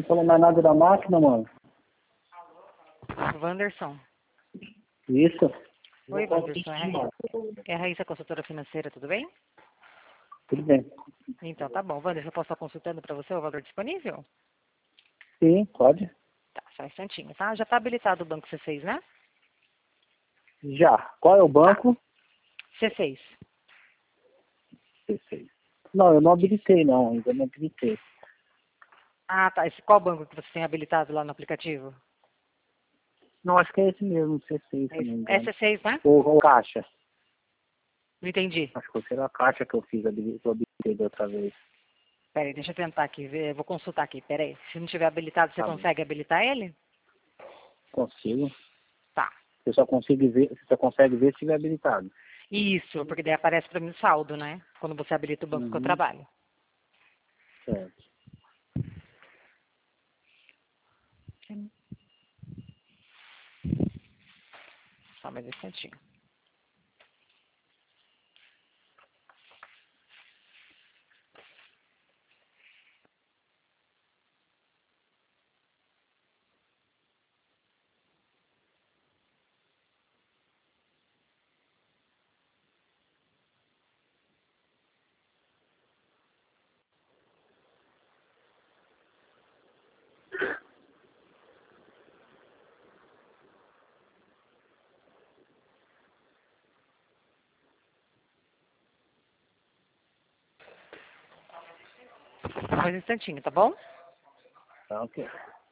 falou mais nada da máquina, mano. Wanderson. Isso. Oi, Wanderson. É a Raíssa, consultora financeira, tudo bem? Tudo bem. Então, tá bom. Wanderson, eu posso estar consultando para você o valor disponível? Sim, pode. Tá, só um instantinho, tá? Já tá habilitado o banco C6, né? Já. Qual é o banco? C6. Não, eu não habilitei, não. Ainda não habilitei. Ah, tá. Qual banco que você tem habilitado lá no aplicativo? Não, acho que é esse mesmo, C6, se não me É engano. C6, né? Ou Caixa. Não entendi. Acho que foi a Caixa que eu fiz, eu habilitei da outra vez. Peraí, deixa eu tentar aqui, ver. Vou consultar aqui, peraí. Se não tiver habilitado, você Tá bom. consegue habilitar ele? Consigo. Tá. Você só consegue ver se estiver habilitado. Isso, porque daí aparece para mim o saldo, né? Quando você habilita o banco que eu trabalho. Certo. Só mais um instantinho. Mais um instantinho, tá bom? Tá, ok.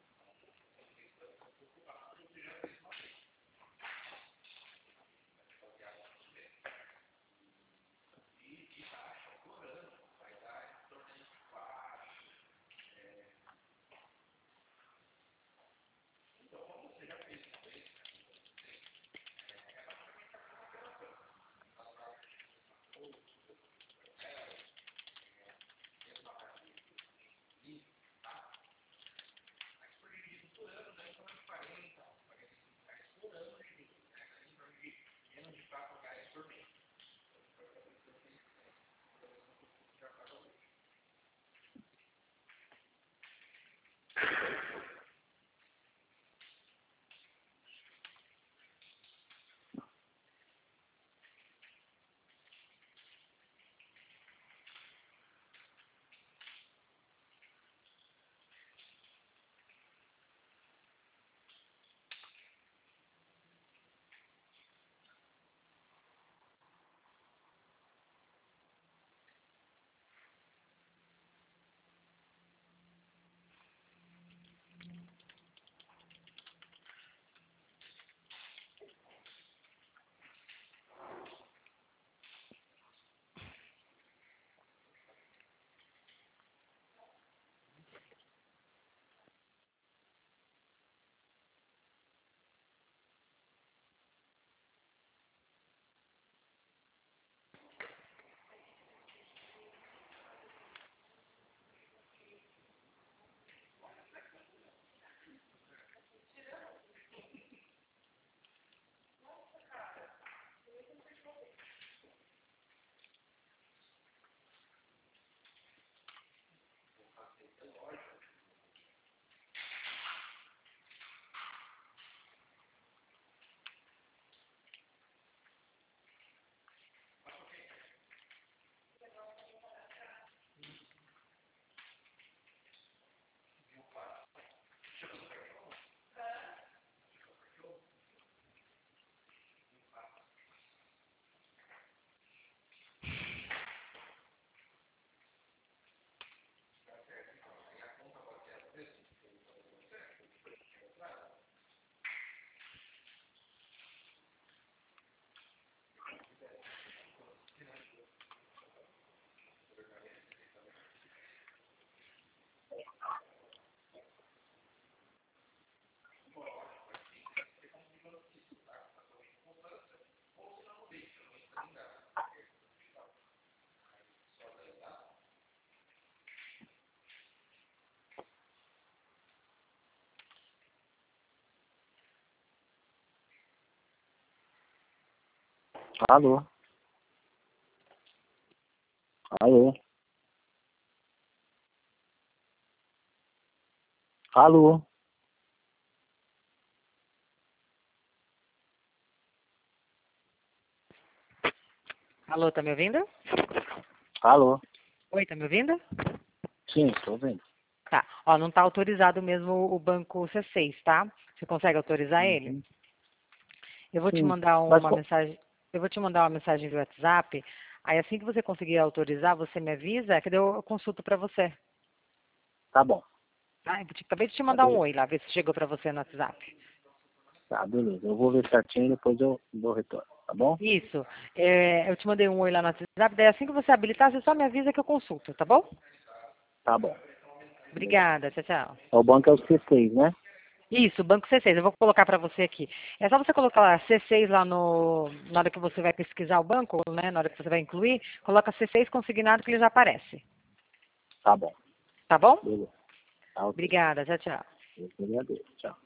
Alô? Alô? Alô? Alô, tá me ouvindo? Alô? Oi, tá me ouvindo? Sim, estou vendo. Tá. Ó, não tá autorizado mesmo o banco C6, tá? Você consegue autorizar ele? Uhum. Eu vou te Sim. mandar Mas, uma mensagem. Eu vou te mandar uma mensagem via WhatsApp. Aí assim que você conseguir autorizar, você me avisa, que daí eu consulto pra você. tá bom. Tá? Acabei de te Tá, mandar um oi lá, ver se chegou pra você no WhatsApp. tá, beleza. Eu vou ver certinho e depois eu dou retorno, tá bom? Isso. É, eu te mandei um oi lá no WhatsApp, daí assim que você habilitar, você só me avisa que eu consulto, tá bom? Tá bom. Legal. Obrigada, tchau, tchau. O banco é o C6, né? Isso, banco C6, eu vou colocar para você aqui. É só você colocar lá C6 lá no, na hora que você vai pesquisar o banco, né, na hora que você vai incluir, coloca C6 consignado que ele já aparece. Tá bom. Tá bom? Beleza. Tá ok. Obrigada, tchau, tchau. Eu que agradeço. Tchau.